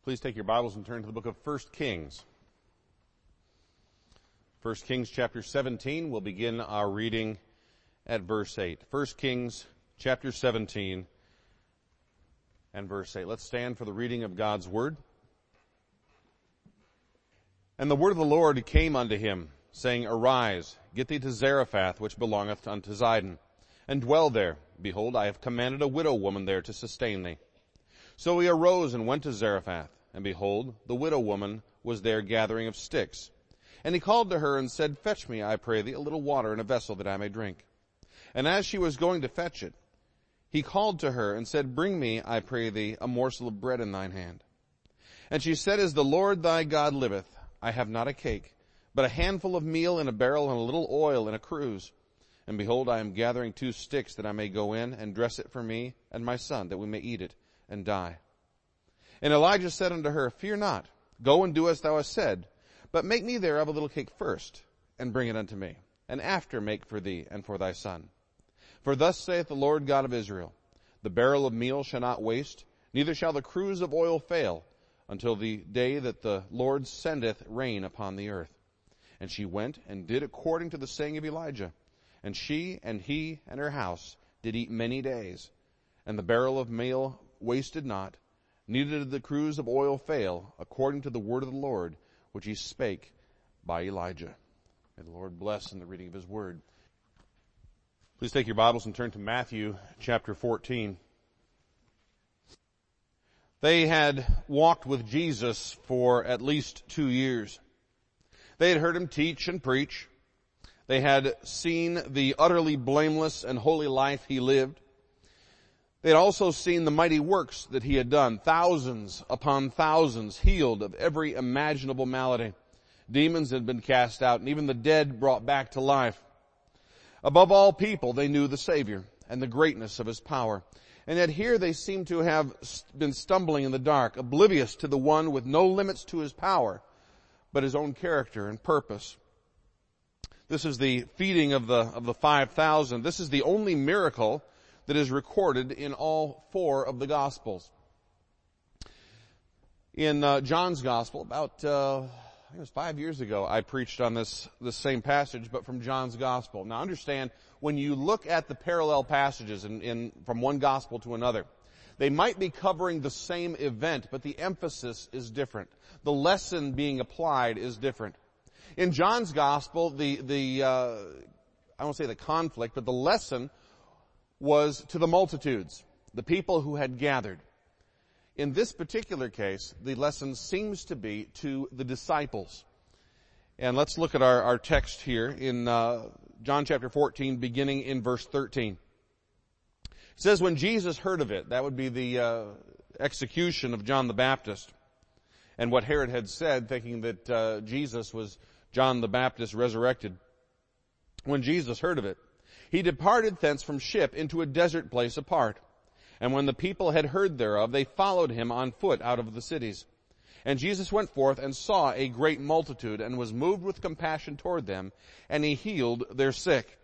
Please take your Bibles and turn to the book of 1 Kings. 1 Kings chapter 17, we'll begin our reading at verse 8. 1 Kings chapter 17 and verse 8. Let's stand for the reading of God's word. And the word of the Lord came unto him, saying, Arise, get thee to Zarephath, which belongeth unto Zidon, and dwell there. Behold, I have commanded a widow woman there to sustain thee. So he arose and went to Zarephath, and behold, the widow woman was there gathering of sticks. And he called to her and said, Fetch me, I pray thee, a little water in a vessel that I may drink. And as she was going to fetch it, he called to her and said, Bring me, I pray thee, a morsel of bread in thine hand. And she said, As the Lord thy God liveth, I have not a cake, but a handful of meal in a barrel and a little oil in a cruse. And behold, I am gathering 2 sticks that I may go in and dress it for me and my son, that we may eat it and die. And Elijah said unto her, Fear not, go and do as thou hast said, but make me thereof a little cake first, and bring it unto me, and after make for thee and for thy son. For thus saith the Lord God of Israel, The barrel of meal shall not waste, neither shall the cruse of oil fail, until the day that the Lord sendeth rain upon the earth. And she went and did according to the saying of Elijah. And she and he and her house did eat many days. And the barrel of meal wasted not, neither did the cruse of oil fail, according to the word of the Lord, which he spake by Elijah. May the Lord bless in the reading of his word. Please take your Bibles and turn to Matthew chapter 14. They had walked with Jesus for at least 2 years. They had heard him teach and preach. They had seen the utterly blameless and holy life he lived. They had also seen the mighty works that he had done, thousands upon thousands healed of every imaginable malady. Demons had been cast out, and even the dead brought back to life. Above all people, they knew the Savior and the greatness of his power. And yet here they seem to have been stumbling in the dark, oblivious to the one with no limits to his power, but his own character and purpose. This is the feeding of the 5,000. This is the only miracle that is recorded in all 4 of the Gospels. In John's Gospel, about I think it was 5 years ago, I preached on this same passage, but from John's Gospel. Now understand, when you look at the parallel passages from one Gospel to another, they might be covering the same event, but the emphasis is different. The lesson being applied is different. In John's Gospel, I won't say the conflict, but the lesson was to the multitudes, the people who had gathered. In this particular case, the lesson seems to be to the disciples. And let's look at our text here in John chapter 14, beginning in verse 13. It says, when Jesus heard of it, that would be the execution of John the Baptist, and what Herod had said, thinking that Jesus was John the Baptist resurrected. When Jesus heard of it, he departed thence from ship into a desert place apart. And when the people had heard thereof, they followed him on foot out of the cities. And Jesus went forth and saw a great multitude, and was moved with compassion toward them, and he healed their sick.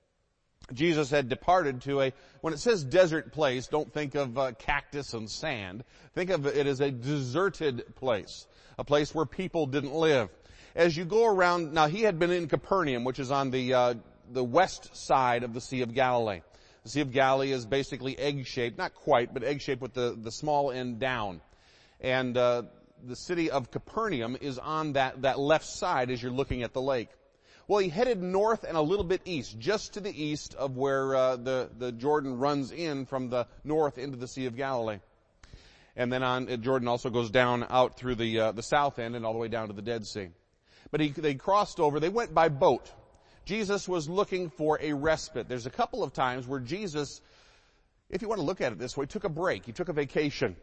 Jesus had departed to when it says desert place, don't think of cactus and sand. Think of it as a deserted place, a place where people didn't live. As you go around, now he had been in Capernaum, which is on the west side of the Sea of Galilee. The Sea of Galilee is basically egg-shaped, not quite, but egg-shaped with the small end down. And the city of Capernaum is on that left side as you're looking at the lake. Well, he headed north and a little bit east, just to the east of where the Jordan runs in from the north into the Sea of Galilee. And then Jordan also goes down out through the south end and all the way down to the Dead Sea. But they crossed over. They went by boat. Jesus was looking for a respite. There's a couple of times where Jesus, if you want to look at it this way, took a break. He took a vacation.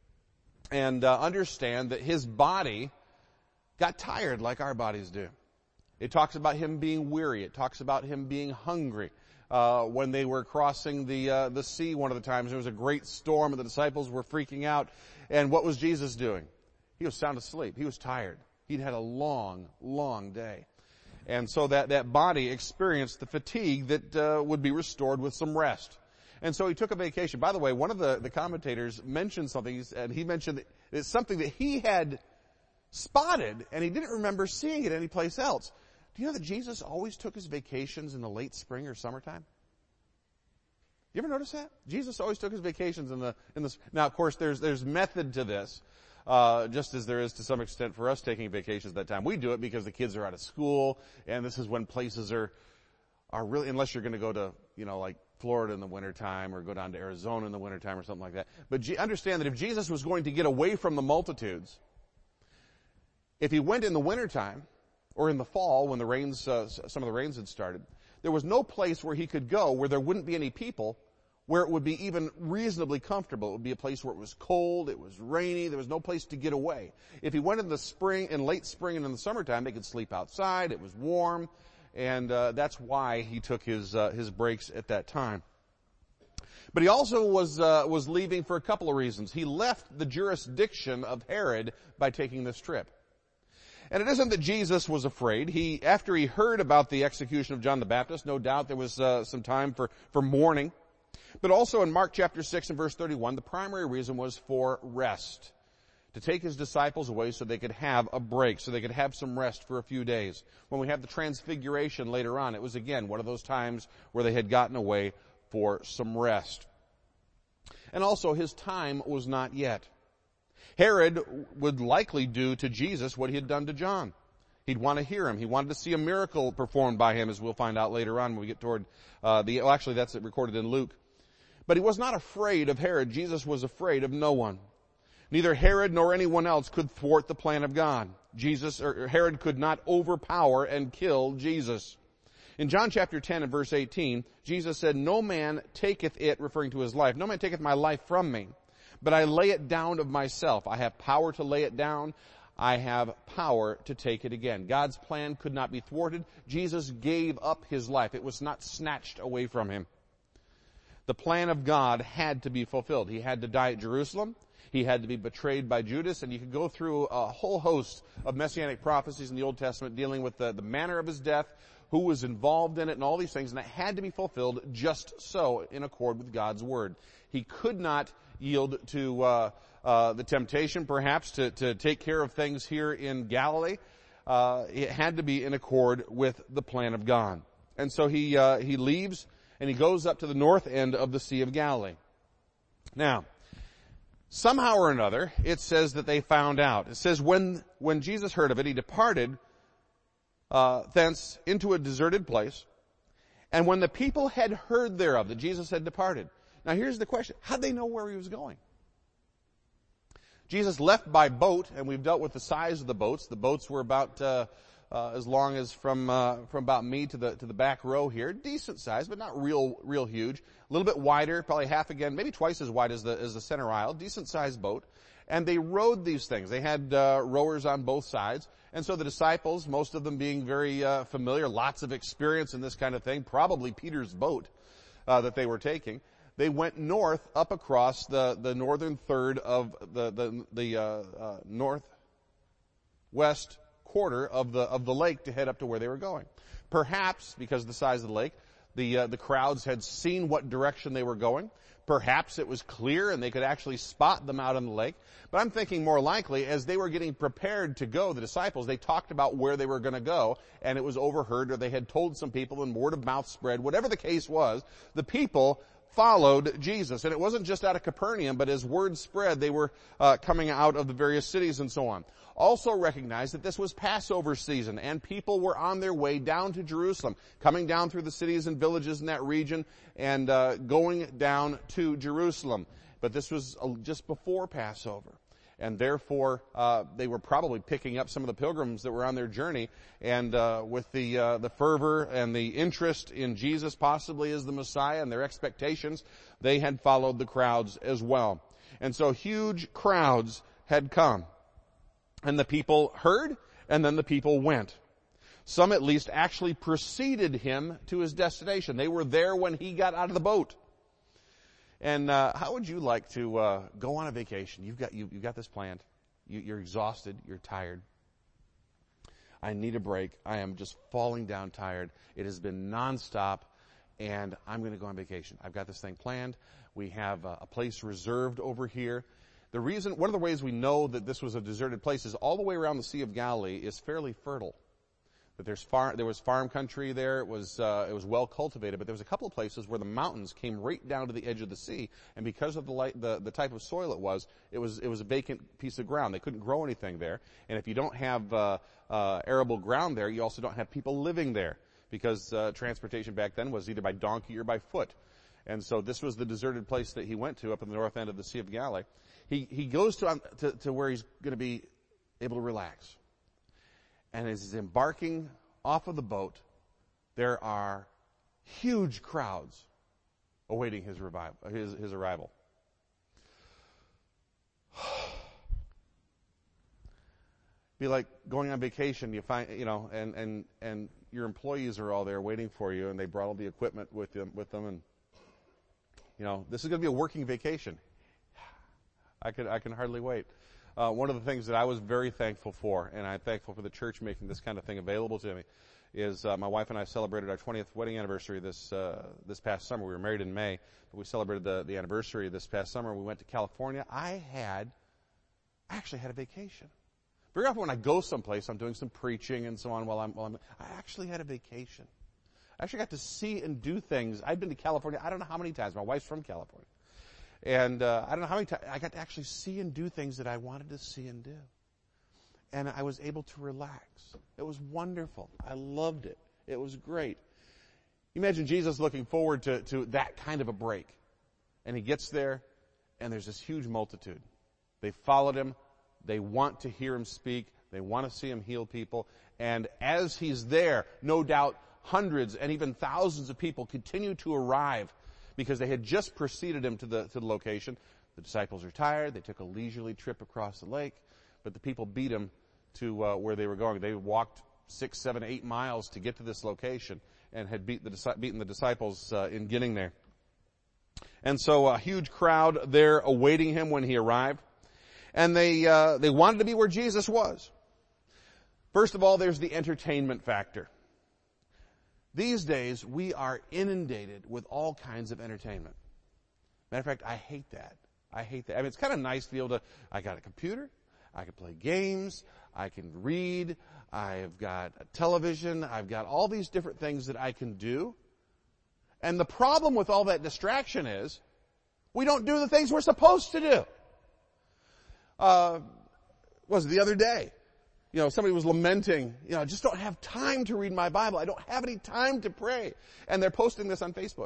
And understand that his body got tired like our bodies do. It talks about him being weary. It talks about him being hungry. When they were crossing the sea one of the times, there was a great storm and the disciples were freaking out. And what was Jesus doing? He was sound asleep. He was tired. He'd had a long, long day. And so that body experienced the fatigue that would be restored with some rest. And so he took a vacation. By the way, one of the commentators mentioned something, and he mentioned it's something that he had spotted, and he didn't remember seeing it anyplace else. Do you know that Jesus always took his vacations in the late spring or summertime? You ever notice that? Jesus always took his vacations in the. Now, of course, there's method to this, just as there is to some extent for us taking vacations at that time. We do it because the kids are out of school, and this is when places are really, unless you're going to go to, like Florida in the wintertime or go down to Arizona in the wintertime or something like that. But understand that if Jesus was going to get away from the multitudes, if he went in the wintertime or in the fall when the rains, some of the rains had started, there was no place where he could go where there wouldn't be any people, where it would be even reasonably comfortable. It would be a place where it was cold, it was rainy, there was no place to get away. If he went in the spring, in late spring and in the summertime, they could sleep outside, it was warm, and that's why he took his breaks at that time. But he also was leaving for a couple of reasons. He left the jurisdiction of Herod by taking this trip. And it isn't that Jesus was afraid. After he heard about the execution of John the Baptist, no doubt there was some time for mourning. But also in Mark chapter 6 and verse 31, the primary reason was for rest. To take his disciples away so they could have a break, so they could have some rest for a few days. When we have the transfiguration later on, it was again one of those times where they had gotten away for some rest. And also his time was not yet. Herod would likely do to Jesus what he had done to John. He'd want to hear him. He wanted to see a miracle performed by him, as we'll find out later on when we get toward actually that's recorded in Luke. But he was not afraid of Herod. Jesus was afraid of no one. Neither Herod nor anyone else could thwart the plan of God. Herod could not overpower and kill Jesus. In John chapter 10 and verse 18, Jesus said, "No man taketh it," referring to his life, "no man taketh my life from me, but I lay it down of myself. I have power to lay it down. I have power to take it again." God's plan could not be thwarted. Jesus gave up his life. It was not snatched away from him. The plan of God had to be fulfilled. He had to die at Jerusalem. He had to be betrayed by Judas. And you could go through a whole host of messianic prophecies in the Old Testament dealing with the manner of his death, who was involved in it, and all these things. And it had to be fulfilled just so in accord with God's word. He could not yield to the temptation, perhaps, to take care of things here in Galilee. It had to be in accord with the plan of God. And so he leaves, and he goes up to the north end of the Sea of Galilee. Now, somehow or another, it says that they found out. It says when Jesus heard of it, he departed thence into a deserted place. And when the people had heard thereof, that Jesus had departed. Now here's the question. How'd they know where he was going? Jesus left by boat, and we've dealt with the size of the boats. The boats were about as long as from about me to the back row here. Decent size, but not real huge. A little bit wider, probably half again, maybe twice as wide as the center aisle. Decent sized boat. And they rowed these things. They had rowers on both sides. And so the disciples, most of them being very familiar, lots of experience in this kind of thing, probably Peter's boat that they were taking. They went north up across the northern third of the northwest quarter of the lake to head up to where they were going. Perhaps because of the size of the lake, the crowds had seen what direction they were going. Perhaps it was clear and they could actually spot them out on the lake. But I'm thinking more likely, as they were getting prepared to go, the disciples, they talked about where they were going to go, and it was overheard, or they had told some people and word of mouth spread. Whatever the case was, the people followed Jesus. And it wasn't just out of Capernaum, but as word spread, they were coming out of the various cities and so on. Also recognize that this was Passover season, and people were on their way down to Jerusalem, coming down through the cities and villages in that region and going down to Jerusalem. But this was just before Passover. And therefore, they were probably picking up some of the pilgrims that were on their journey. And with the fervor and the interest in Jesus possibly as the Messiah and their expectations, they had followed the crowds as well. And so huge crowds had come. And the people heard, and then the people went. Some at least actually preceded him to his destination. They were there when he got out of the boat. And how would you like to go on a vacation? You've got this planned. You're exhausted. You're tired. I need a break. I am just falling down tired. It has been nonstop. and I'm going to go on vacation. I've got this thing planned. We have a place reserved over here. One of the ways we know that this was a deserted place is all the way around the Sea of Galilee is fairly fertile. That there was farm country there. It was well cultivated, but there was a couple of places where the mountains came right down to the edge of the sea, and because of the type of soil it was a vacant piece of ground. They couldn't grow anything there, and if you don't have arable ground there, you also don't have people living there, because transportation back then was either by donkey or by foot. And so this was the deserted place that he went to up in the north end of the Sea of Galilee. He goes to where he's going to be able to relax. And as he's embarking off of the boat, there are huge crowds awaiting his arrival. Be like going on vacation. You find, and your employees are all there waiting for you, and they brought all the equipment with them, and this is going to be a working vacation. I can hardly wait. One of the things that I was very thankful for, and I'm thankful for the church making this kind of thing available to me, is my wife and I celebrated our 20th wedding anniversary this past summer. We were married in May, but we celebrated the anniversary this past summer. We went to California. I actually had a vacation. Very often when I go someplace, I'm doing some preaching and so on I actually had a vacation. I actually got to see and do things. I've been to California, I don't know how many times. My wife's from California. And I don't know how many times I got to actually see and do things that I wanted to see and do. And I was able to relax. It was wonderful. I loved it. It was great. Imagine Jesus looking forward to that kind of a break. And he gets there, and there's this huge multitude. They followed him. They want to hear him speak. They want to see him heal people. And as he's there, no doubt hundreds and even thousands of people continue to arrive, because they had just preceded him to the location. The disciples are tired. They took a leisurely trip across the lake, but the people beat him to where they were going. They walked 6, 7, 8 miles to get to this location, and had beaten the disciples in getting there. And so a huge crowd there awaiting him when he arrived, and they wanted to be where Jesus was. First of all, there's the entertainment factor. These days, we are inundated with all kinds of entertainment. Matter of fact, I hate that. I mean, it's kind of nice to be able to, I got a computer, I can play games, I can read, I've got a television, I've got all these different things that I can do. And the problem with all that distraction is, we don't do the things we're supposed to do. Was it the other day? Somebody was lamenting, I just don't have time to read my Bible. I don't have any time to pray. And they're posting this on Facebook.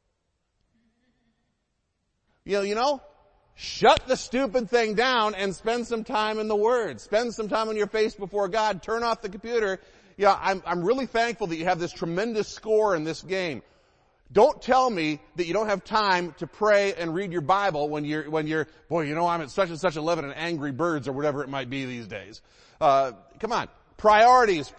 Shut the stupid thing down and spend some time in the Word. Spend some time on your face before God. Turn off the computer. I'm really thankful that you have this tremendous score in this game. Don't tell me that you don't have time to pray and read your Bible when you're, I'm at such and such a level in Angry Birds or whatever it might be these days. Come on. Priorities.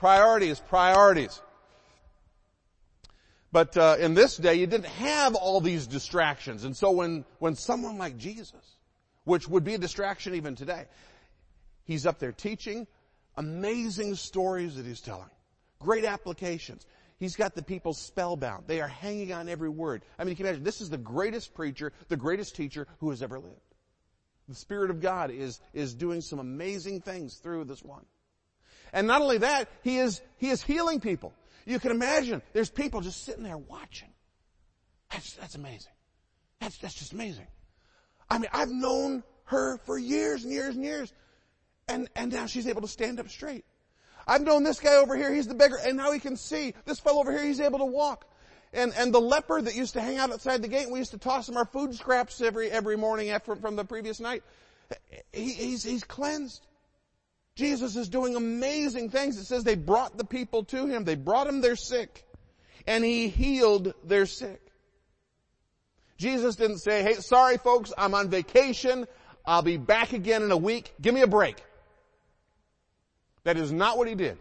But in this day, you didn't have all these distractions. And so when someone like Jesus, which would be a distraction even today, he's up there teaching, amazing stories that he's telling, great applications. He's got the people spellbound. They are hanging on every word. I mean, you can imagine, this is the greatest preacher, the greatest teacher who has ever lived. The Spirit of God is doing some amazing things through this one. And not only that, he is healing people. You can imagine, there's people just sitting there watching. That's amazing. That's just amazing. I mean, I've known her for years and years and years. And now she's able to stand up straight. I've known this guy over here, he's the beggar, and now he can see. This fellow over here, he's able to walk. And the leper that used to hang out outside the gate, and we used to toss him our food scraps every morning from the previous night, he's cleansed. Jesus is doing amazing things. It says they brought the people to him. They brought him their sick, and he healed their sick. Jesus didn't say, hey, sorry folks, I'm on vacation. I'll be back again in a week. Give me a break. That is not what he did.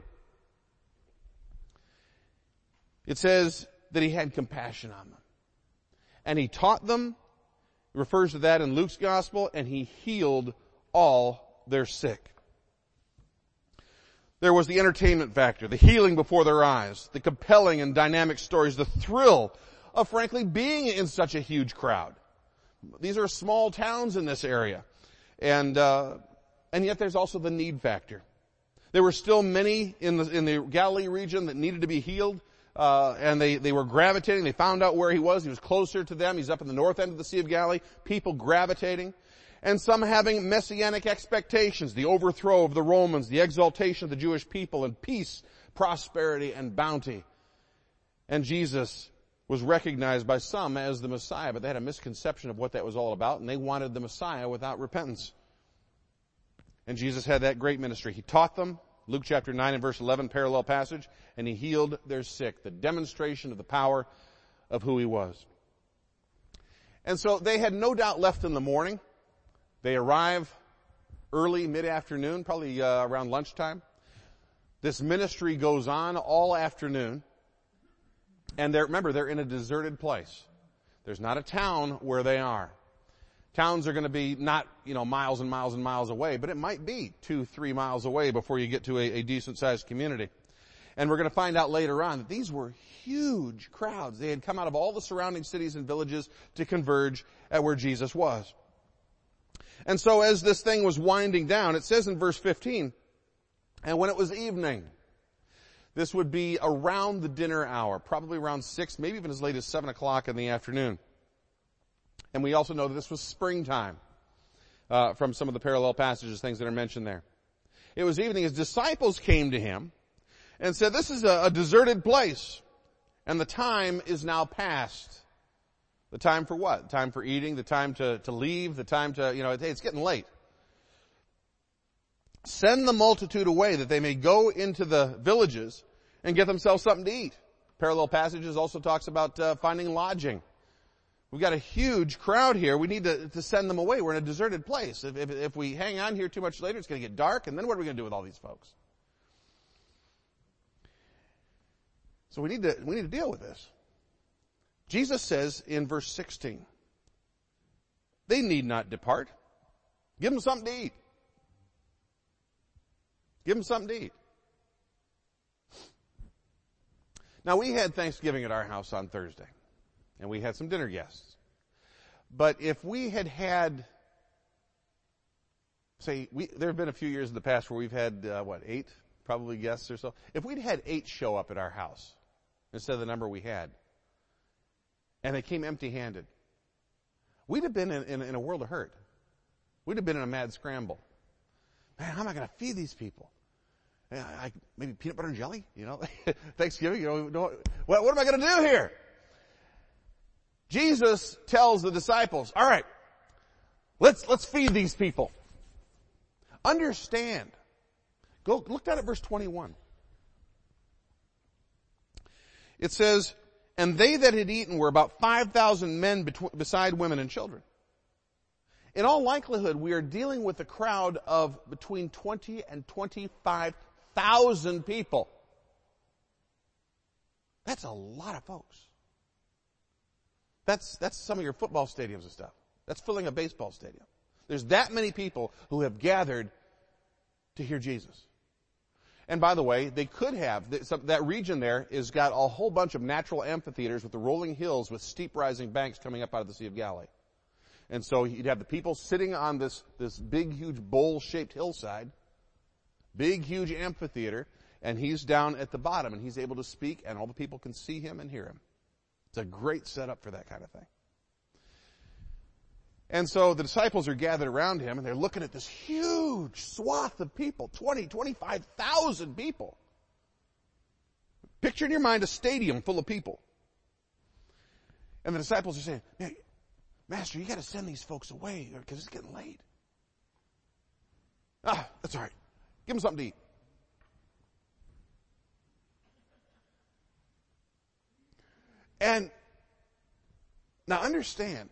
It says that he had compassion on them. And he taught them, it refers to that in Luke's gospel, and he healed all their sick. There was the entertainment factor, the healing before their eyes, the compelling and dynamic stories, the thrill of frankly being in such a huge crowd. These are small towns in this area. And yet there's also the need factor. There were still many in the Galilee region that needed to be healed, and they were gravitating. They found out where he was. He was closer to them. He's up in the north end of the Sea of Galilee. People gravitating. And some having messianic expectations, the overthrow of the Romans, the exaltation of the Jewish people, and peace, prosperity, and bounty. And Jesus was recognized by some as the Messiah, but they had a misconception of what that was all about, and they wanted the Messiah without repentance. And Jesus had that great ministry. He taught them, Luke chapter 9 and verse 11, parallel passage, and he healed their sick, the demonstration of the power of who he was. And so they had no doubt left in the morning. They arrive early, mid-afternoon, probably around lunchtime. This ministry goes on all afternoon. And remember, they're in a deserted place. There's not a town where they are. Towns are going to be not, miles and miles and miles away, but it might be 2-3 miles away before you get to a decent-sized community. And we're going to find out later on that these were huge crowds. They had come out of all the surrounding cities and villages to converge at where Jesus was. And so as this thing was winding down, it says in verse 15, and when it was evening, this would be around the dinner hour, probably around 6, maybe even as late as 7 o'clock in the afternoon. And we also know that this was springtime, from some of the parallel passages, things that are mentioned there. It was evening. His disciples came to him and said, this is a deserted place, and the time is now past. The time for what? The time for eating, the time to leave, the time to, hey, it's getting late. Send the multitude away that they may go into the villages and get themselves something to eat. Parallel passages also talks about finding lodging. We've got a huge crowd here. We need to send them away. We're in a deserted place. If we hang on here too much later, it's going to get dark, and then what are we going to do with all these folks? So we need to deal with this. Jesus says in verse 16, they need not depart. Give them something to eat. Give them something to eat. Now, we had Thanksgiving at our house on Thursday, and we had some dinner guests. But if we had, there have been a few years in the past where we've had, 8 probably guests or so. If we'd had 8 show up at our house instead of the number we had, and they came empty-handed, we'd have been in a world of hurt. We'd have been in a mad scramble. Man, how am I going to feed these people? Maybe peanut butter and jelly, Thanksgiving, what am I going to do here? Jesus tells the disciples, all right, let's feed these people. Understand. Go look down at verse 21. It says, and they that had eaten were about 5,000 men beside women and children. In all likelihood, we are dealing with a crowd of between 20 and 25,000 people. That's a lot of folks. That's some of your football stadiums and stuff. That's filling a baseball stadium. There's that many people who have gathered to hear Jesus. And by the way, they could have, that region there has got a whole bunch of natural amphitheaters with the rolling hills with steep rising banks coming up out of the Sea of Galilee. And so you'd have the people sitting on this big, huge bowl-shaped hillside, big, huge amphitheater, and he's down at the bottom, and he's able to speak, and all the people can see him and hear him. It's a great setup for that kind of thing. And so the disciples are gathered around him, and they're looking at this huge swath of people, 25,000 people. Picture in your mind a stadium full of people. And the disciples are saying, "Man, Master, you got to send these folks away because it's getting late." That's all right. Give them something to eat. And now understand,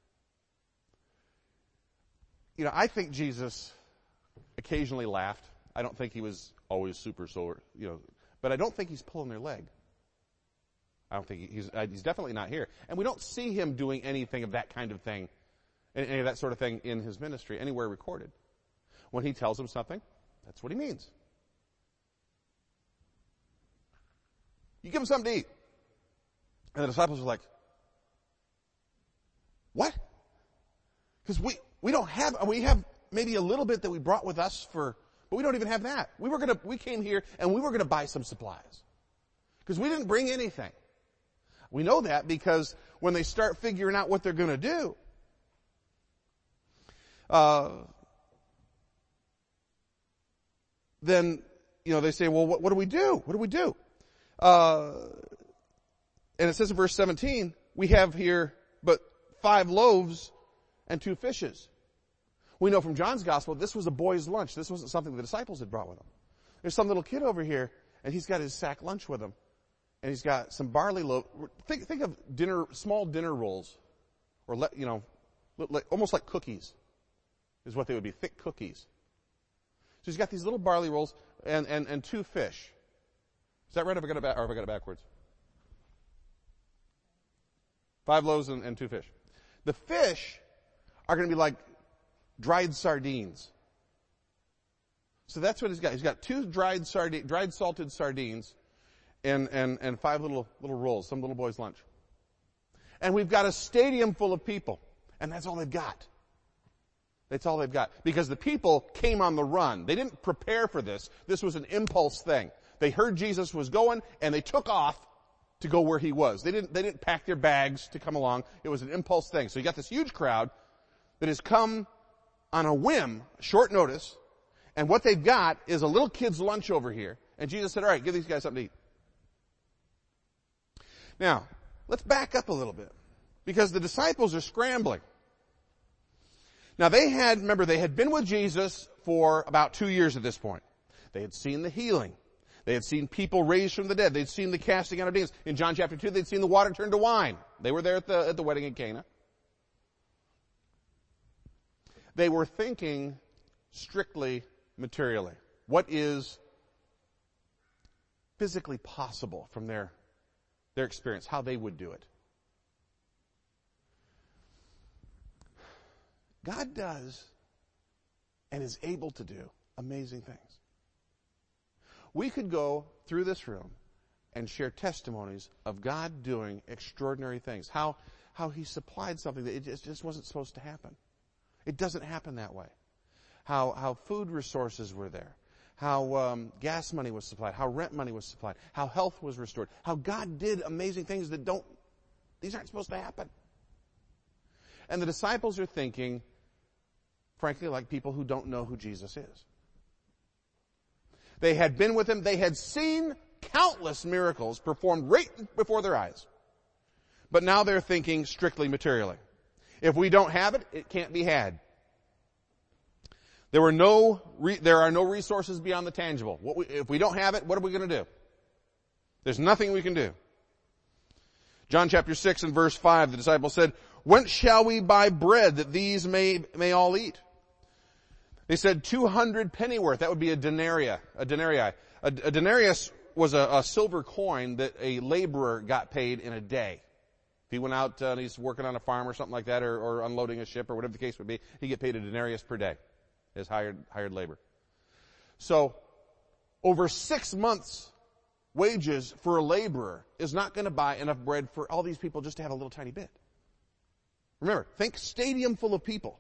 I think Jesus occasionally laughed. I don't think he was always super sore, but I don't think he's pulling their leg. I don't think he's definitely not here. And we don't see him doing anything of that kind of thing, any of that sort of thing in his ministry, anywhere recorded. When he tells them something, that's what he means. You give them something to eat. And the disciples are like, What? Because we don't have, we have maybe a little bit that we brought with us but we don't even have that. We came here and we were going to buy some supplies. Because we didn't bring anything. We know that because when they start figuring out what they're going to do, then, they say, well, what do we do? What do we do? And it says in verse 17, we have here but 5 loaves and 2 fishes. We know from John's gospel, this was a boy's lunch. This wasn't something the disciples had brought with them. There's some little kid over here, and he's got his sack lunch with him. And he's got some barley loaf. Think of small dinner rolls, or almost like cookies, is what they would be, thick cookies. So he's got these little barley rolls and 2 fish. Is that right? Have I got it backwards? 5 loaves and 2 fish. The fish are going to be like dried sardines. So that's what he's got. He's got 2 dried salted sardines and 5 little rolls, some little boy's lunch. And we've got a stadium full of people, and that's all they've got. That's all they've got. Because the people came on the run. They didn't prepare for this. This was an impulse thing. They heard Jesus was going, and they took off to go where he was. They didn't pack their bags to come along. It was an impulse thing. So you got this huge crowd that has come on a whim, short notice, and what they've got is a little kid's lunch over here. And Jesus said, all right, give these guys something to eat. Now, let's back up a little bit, because the disciples are scrambling. Now they had been with Jesus for about 2 years at this point. They had seen the healing. They had seen people raised from the dead. They'd seen the casting out of demons. In John chapter 2, they'd seen the water turn to wine. They were there at the wedding in Cana. They were thinking strictly materially. What is physically possible from their experience, how they would do it. God does and is able to do amazing things. We could go through this room and share testimonies of God doing extraordinary things. How he supplied something that it just wasn't supposed to happen. It doesn't happen that way. How food resources were there. How gas money was supplied. How rent money was supplied. How health was restored. How God did amazing things these aren't supposed to happen. And the disciples are thinking, frankly, like people who don't know who Jesus is. They had been with him. They had seen countless miracles performed right before their eyes. But now they're thinking strictly materially. If we don't have it, it can't be had. There are no resources beyond the tangible. If we don't have it, what are we going to do? There's nothing we can do. John chapter 6 and verse 5, the disciples said, "Whence shall we buy bread that these may all eat?" They said 200 pennyworth. That would be a denarii. A denarius was a silver coin that a laborer got paid in a day. If he went out and he's working on a farm or something like that, or unloading a ship or whatever the case would be, he'd get paid a denarius per day as hired labor. So over 6 months' wages for a laborer is not going to buy enough bread for all these people just to have a little tiny bit. Remember, think stadium full of people.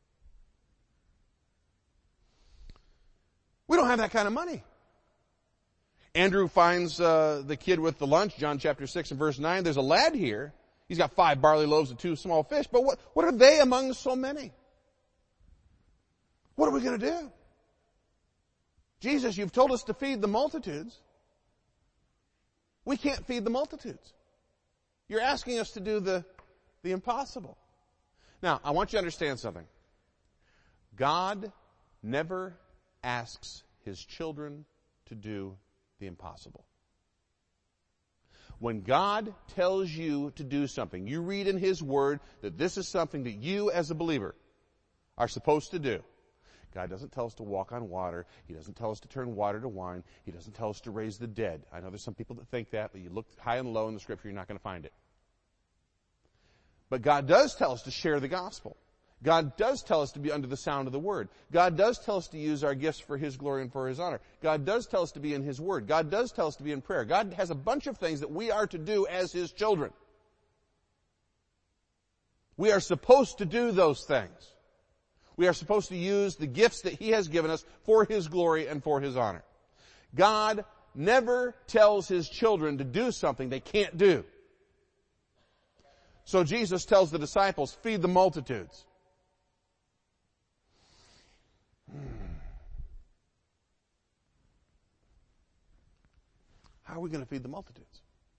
We don't have that kind of money. Andrew finds the kid with the lunch, John chapter 6 and verse 9. There's a lad here. He's got 5 barley loaves and 2 small fish. But what are they among so many? What are we going to do? Jesus, you've told us to feed the multitudes. We can't feed the multitudes. You're asking us to do the impossible. Now, I want you to understand something. God never asks his children to do the impossible. When God tells you to do something, you read in his word that this is something that you as a believer are supposed to do. God doesn't tell us to walk on water. He doesn't tell us to turn water to wine. He doesn't tell us to raise the dead. I know there's some people that think that, but you look high and low in the scripture, you're not going to find it. But God does tell us to share the gospel. God does tell us to be under the sound of the word. God does tell us to use our gifts for his glory and for his honor. God does tell us to be in his word. God does tell us to be in prayer. God has a bunch of things that we are to do as his children. We are supposed to do those things. We are supposed to use the gifts that He has given us for His glory and for His honor. God never tells His children to do something they can't do. So Jesus tells the disciples, feed the multitudes. How are we going to feed the multitudes?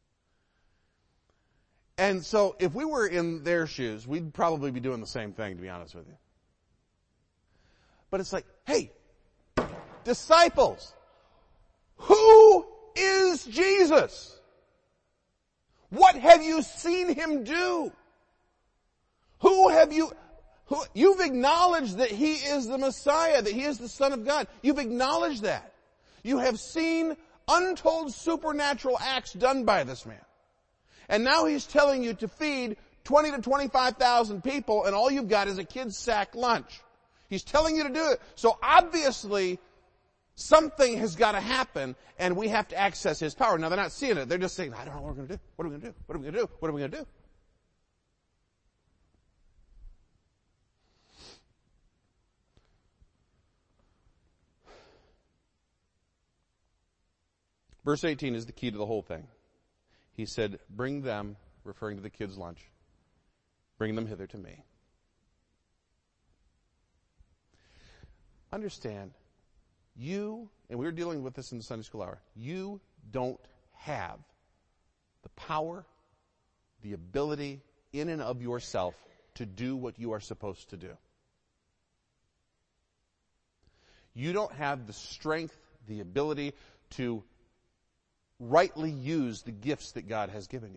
And so if we were in their shoes, we'd probably be doing the same thing, to be honest with you. But it's like, hey, disciples, who is Jesus? What have you seen Him do? You've acknowledged that He is the Messiah, that He is the Son of God. You've acknowledged that. You have seen untold supernatural acts done by this man. And now He's telling you to feed 20 to 25,000 people, and all you've got is a kid's sack lunch. He's telling you to do it. So obviously, something has got to happen, and we have to access His power. Now, they're not seeing it. They're just saying, I don't know what we're going to do. What are we going to do? What are we going to do? What are we going to do? Verse 18 is the key to the whole thing. He said, bring them, referring to the kids' lunch, bring them hither to me. Understand, you, and we were dealing with this in the Sunday school hour, you don't have the power, the ability in and of yourself to do what you are supposed to do. You don't have the strength, the ability to rightly use the gifts that God has given you.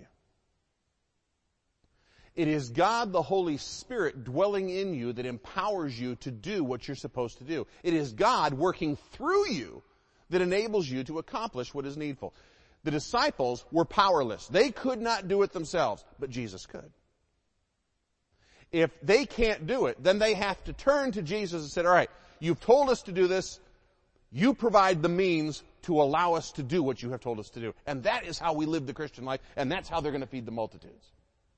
It is God, the Holy Spirit, dwelling in you that empowers you to do what you're supposed to do. It is God working through you that enables you to accomplish what is needful. The disciples were powerless. They could not do it themselves, but Jesus could. If they can't do it, then they have to turn to Jesus and say, all right, you've told us to do this. You provide the means to allow us to do what you have told us to do. And that is how we live the Christian life, and that's how they're going to feed the multitudes.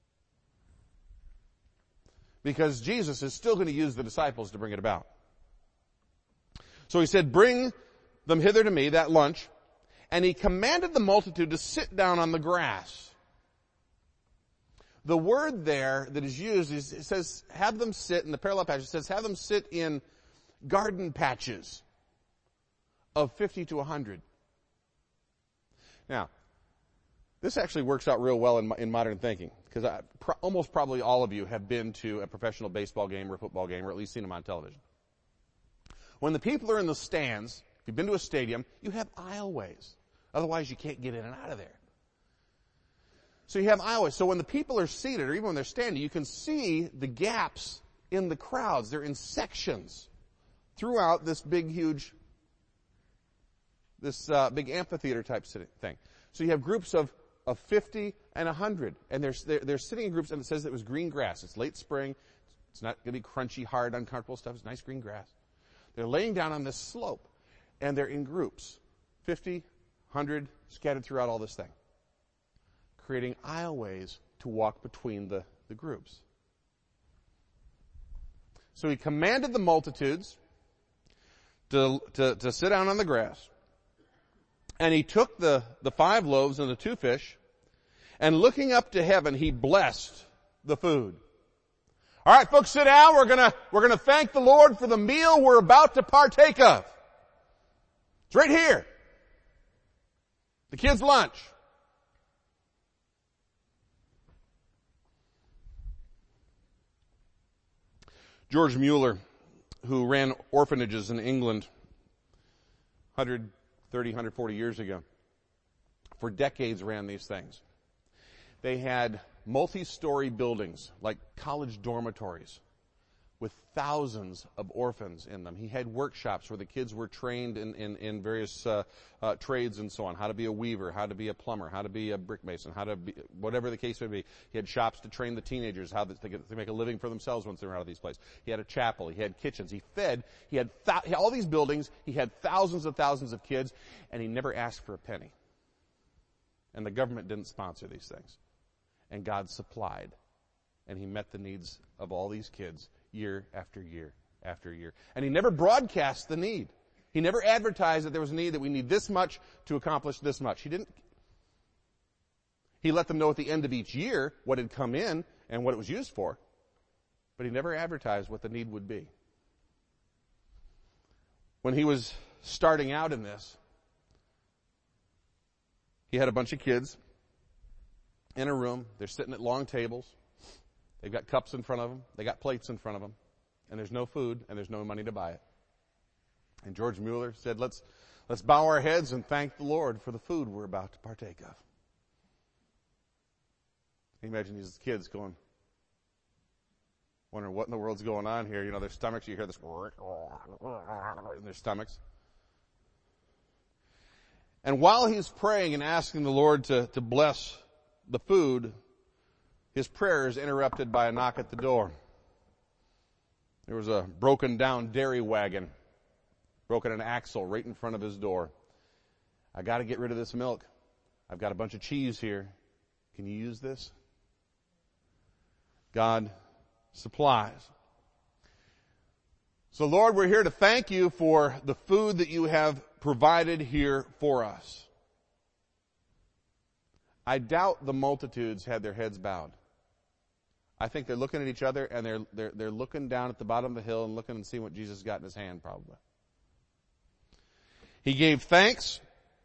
Because Jesus is still going to use the disciples to bring it about. So He said, bring them hither to me, that lunch, and He commanded the multitude to sit down on the grass. The word there that is used is, it says, have them sit, in the parallel passage, it says, have them sit in garden patches of 50 to 100. Now, this actually works out real well in modern thinking, because almost probably all of you have been to a professional baseball game or a football game, or at least seen them on television. When the people are in the stands, if you've been to a stadium, you have aisleways. Otherwise, you can't get in and out of there. So you have aisleways. So when the people are seated, or even when they're standing, you can see the gaps in the crowds. They're in sections throughout this big, huge big amphitheater type thing. So you have groups of 50 and 100, and they're sitting in groups, and it says it was green grass. It's late spring. It's not going to be crunchy, hard, uncomfortable stuff. It's nice green grass. They're laying down on this slope, and they're in groups, 50, 100, scattered throughout all this thing, creating aisleways to walk between the groups. So He commanded the multitudes to sit down on the grass. And He took the 5 loaves and the 2 fish, and looking up to heaven, He blessed the food. All right, folks, sit down. We're gonna thank the Lord for the meal we're about to partake of. It's right here. The kids' lunch. George Mueller, who ran orphanages in England 130, 140 years ago, for decades ran these things. They had multi-story buildings, like college dormitories, with thousands of orphans in them. He had workshops where the kids were trained in various trades and so on, how to be a weaver, how to be a plumber, how to be a brick mason, how to be, whatever the case may be. He had shops to train the teenagers how to make a living for themselves once they were out of these places. He had a chapel. He had kitchens. He had all these buildings. He had thousands of kids, and he never asked for a penny. And the government didn't sponsor these things. And God supplied. and he met the needs of all these kids year after year after year. And he never broadcast the need. He never advertised that there was a need, that we need this much to accomplish this much. He didn't. He let them know at the end of each year what had come in and what it was used for. But he never advertised what the need would be. When he was starting out in this, he had a bunch of kids in a room. They're sitting at long tables. They've got cups in front of them. They got plates in front of them. And there's no food and there's no money to buy it. And George Mueller said, let's bow our heads and thank the Lord for the food we're about to partake of. Can you imagine these kids going, wondering what in the world's going on here? You know, their stomachs, you hear this in their stomachs. And while he's praying and asking the Lord to bless the food, his prayer is interrupted by a knock at the door. There was a broken down dairy wagon, broken an axle right in front of his door. I got to get rid of this milk. I've got a bunch of cheese here. Can you use this? God supplies. So Lord, we're here to thank you for the food that you have provided here for us. I doubt the multitudes had their heads bowed. I think they're looking at each other and they're looking down at the bottom of the hill and looking and seeing what Jesus got in his hand probably. He gave thanks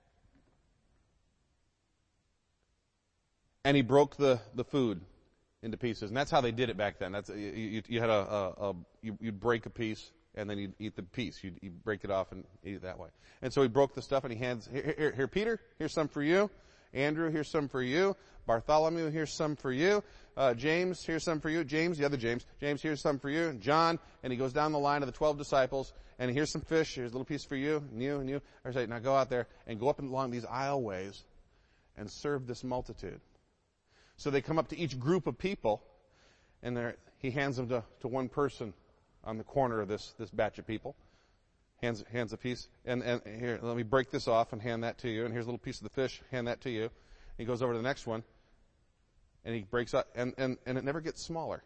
and he broke the food into pieces. And that's how they did it back then. That's, you had you'd break a piece and then you'd eat the piece. You'd break it off and eat it that way. And so he broke the stuff and he hands, here, Peter, here's some for you. Andrew, here's some for you. Bartholomew, here's some for you. James, here's some for you. James, the other James. James, here's some for you. And John, and he goes down the line of the 12 disciples, and here's some fish. Here's a little piece for you, and you, and you. I say, now go out there and go up and along these aisleways and serve this multitude. So they come up to each group of people, and he hands them to one person on the corner of this batch of people. Hands a piece, and here, let me break this off and hand that to you. And here's a little piece of the fish, hand that to you. He goes over to the next one, and he breaks up, and it never gets smaller.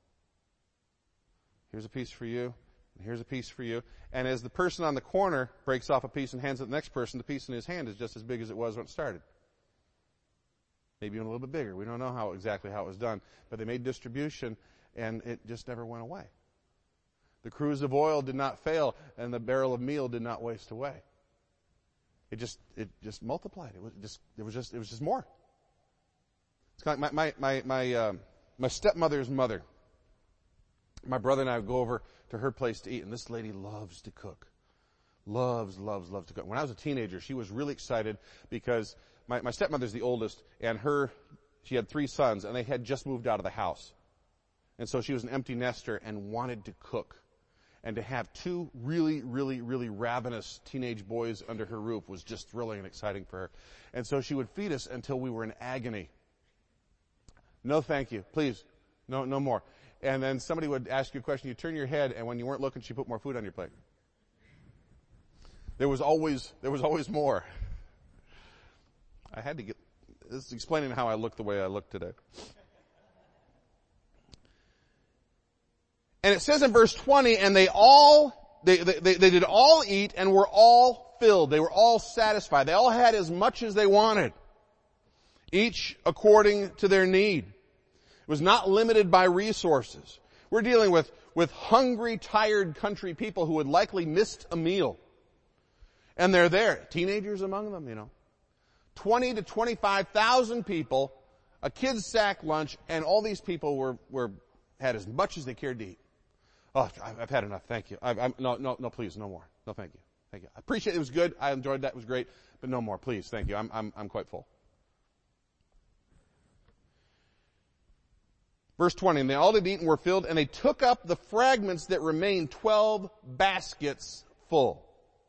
Here's a piece for you, and here's a piece for you. And as the person on the corner breaks off a piece and hands it to the next person, the piece in his hand is just as big as it was when it started. Maybe even a little bit bigger. We don't know exactly how it was done, but they made distribution, and it just never went away. The cruse of oil did not fail, and the barrel of meal did not waste away. It just multiplied. It was just more. It's kind of like my stepmother's mother. My brother and I would go over to her place to eat, and this lady loves to cook. Loves to cook. When I was a teenager, she was really excited because my stepmother's the oldest, and she had 3 sons, and they had just moved out of the house. And so she was an empty nester and wanted to cook. And to have 2 really, really, really ravenous teenage boys under her roof was just thrilling and exciting for her. And so she would feed us until we were in agony. No, thank you. Please. No more. And then somebody would ask you a question. You turn your head, and when you weren't looking, she put more food on your plate. There was always more. I had to this is explaining how I look the way I look today. And it says in verse 20, and they did all eat and were all filled. They were all satisfied. They all had as much as they wanted, each according to their need. It was not limited by resources. We're dealing with hungry, tired country people who had likely missed a meal. And they're there. Teenagers among them, 20 to 25,000 people, a kid's sack lunch, and all these people had as much as they cared to eat. Oh, I've had enough. Thank you. No, please, no more. No, thank you. Thank you. I appreciate it. It was good. I enjoyed that. It was great. But no more, please. Thank you. I'm quite full. Verse 20, and they all did eat and were filled, and they took up the fragments that remained, 12 baskets full.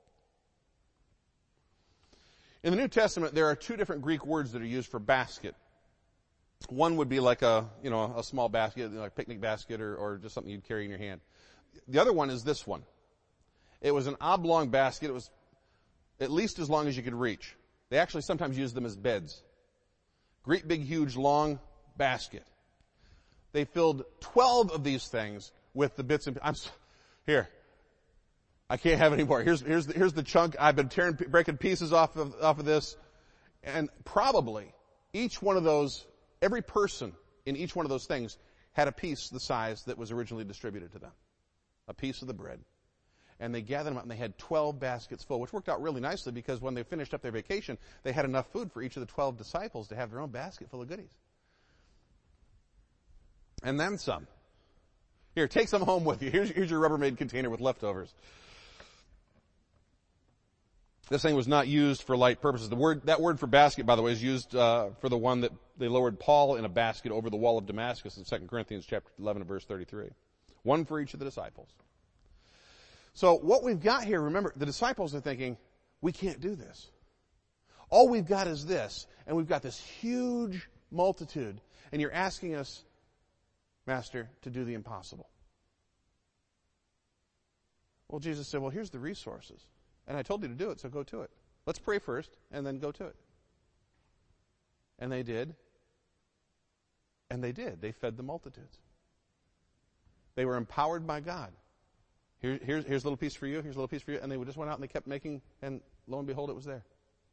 In the New Testament, there are 2 different Greek words that are used for basket. One would be like a small basket, like a picnic basket or just something you'd carry in your hand. The other one is this one. It was an oblong basket. It was at least as long as you could reach. They actually sometimes use them as beds. Great big huge long basket. They filled 12 of these things with the bits and here. I can't have any more. Here's the chunk. I've been breaking pieces off of this. And probably each one of those, every person in each one of those things had a piece the size that was originally distributed to them. A piece of the bread. And they gathered them up and they had 12 baskets full, which worked out really nicely because when they finished up their vacation, they had enough food for each of the 12 disciples to have their own basket full of goodies. And then some. Here, take some home with you. Here's your Rubbermaid container with leftovers. This thing was not used for light purposes. That word for basket, by the way, is used for the one that they lowered Paul in a basket over the wall of Damascus in 2 Corinthians chapter 11 and verse 33. One for each of the disciples. So what we've got here, remember, the disciples are thinking, we can't do this. All we've got is this, and we've got this huge multitude, and you're asking us, Master, to do the impossible. Well, Jesus said, well, here's the resources. And I told you to do it, so go to it. Let's pray first, and then go to it. And they did. And they did. They fed the multitudes. They were empowered by God. Here's a little piece for you, here's a little piece for you. And they just went out and they kept making, and lo and behold, it was there.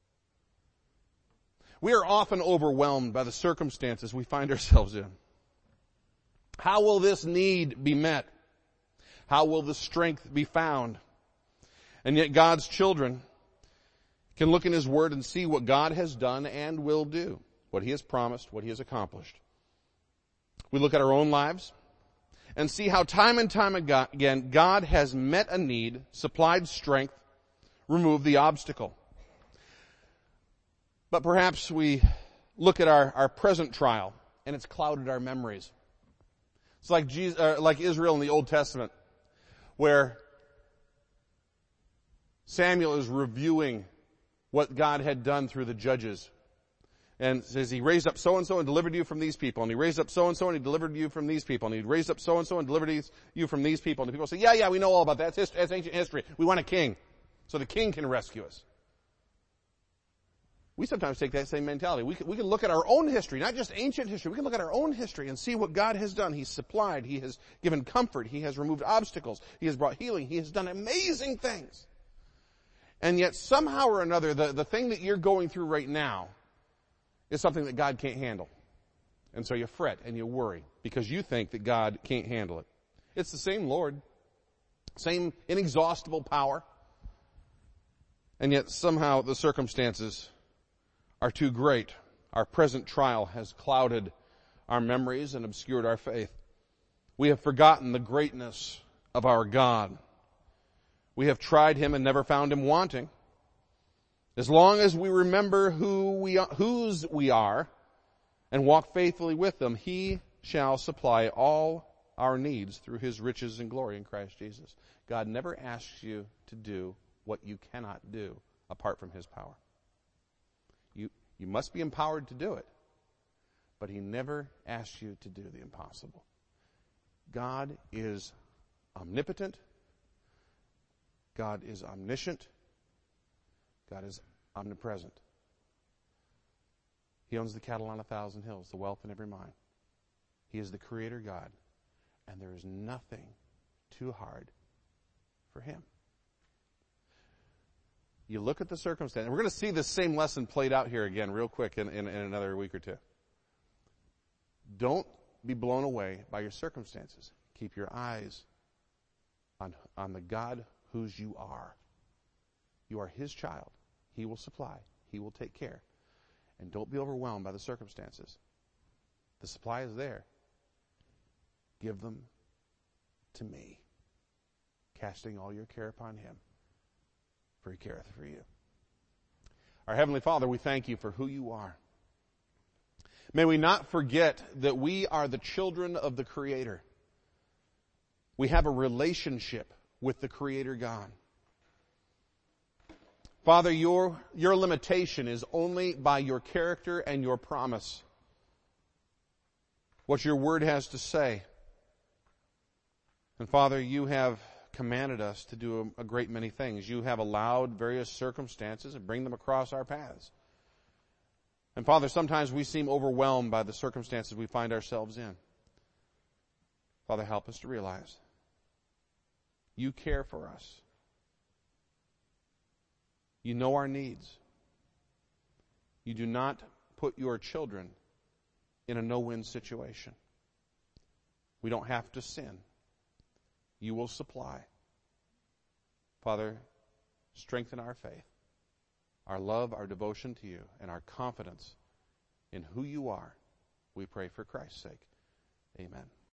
We are often overwhelmed by the circumstances we find ourselves in. How will this need be met? How will the strength be found? And yet God's children can look in His Word and see what God has done and will do, what He has promised, what He has accomplished. We look at our own lives and see how time and time again God has met a need, supplied strength, removed the obstacle. But perhaps we look at our present trial and it's clouded our memories. It's like Israel in the Old Testament, where Samuel is reviewing what God had done through the judges. And says, He raised up so-and-so and delivered you from these people. And He raised up so-and-so and He delivered you from these people. And He raised up so-and-so and delivered you from these people. And the people say, yeah, we know all about that. That's ancient history. We want a king. So the king can rescue us. We sometimes take that same mentality. We can look at our own history, not just ancient history. We can look at our own history and see what God has done. He's supplied. He has given comfort. He has removed obstacles. He has brought healing. He has done amazing things. And yet somehow or another, the thing that you're going through right now is something that God can't handle. And so you fret and you worry because you think that God can't handle it. It's the same Lord, same inexhaustible power. And yet somehow the circumstances are too great. Our present trial has clouded our memories and obscured our faith. We have forgotten the greatness of our God. We have tried Him and never found Him wanting. As long as we remember whose we are and walk faithfully with Him, He shall supply all our needs through His riches and glory in Christ Jesus. God never asks you to do what you cannot do apart from His power. You must be empowered to do it, but He never asks you to do the impossible. God is omnipotent. God is omniscient. God is omnipresent. He owns the cattle on 1,000 hills, the wealth in every mine. He is the Creator God, and there is nothing too hard for Him. You look at the circumstance, and we're going to see this same lesson played out here again real quick in another week or two. Don't be blown away by your circumstances. Keep your eyes on the God whose you are. You are His child. He will supply. He will take care. And don't be overwhelmed by the circumstances. The supply is there. Give them to me, casting all your care upon Him, for He careth for you. Our Heavenly Father, we thank You for who You are. May we not forget that we are the children of the Creator. We have a relationship with the Creator God. Father, your limitation is only by Your character and Your promise. What Your Word has to say. And Father, You have commanded us to do a great many things. You have allowed various circumstances and bring them across our paths. And Father, sometimes we seem overwhelmed by the circumstances we find ourselves in. Father, help us to realize you care for us. You know our needs. You do not put your children in a no-win situation. We don't have to sin. You will supply. Father, strengthen our faith, our love, our devotion to you, and our confidence in who you are. We pray for Christ's sake. Amen.